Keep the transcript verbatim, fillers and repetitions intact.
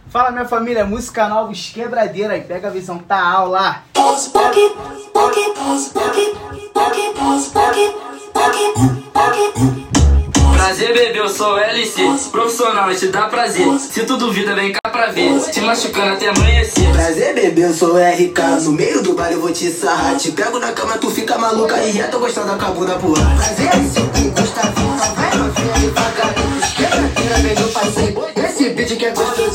Fala minha família, música nova, os quebradeira aí, pega a visão, tá aula. Prazer, bebê, eu sou o L C, profissional, te dá prazer. Se tu duvida, vem cá pra ver, te machucando até amanhecer. Prazer, bebê, eu sou o R K, no meio do baile eu vou te sarrar. Te pego na cama, tu fica maluca e já tô gostando da bunda pro ar. Prazer, esse que gosta, vai novinha devagar. Esquerda, vem no passeio, esse beat que é gostoso.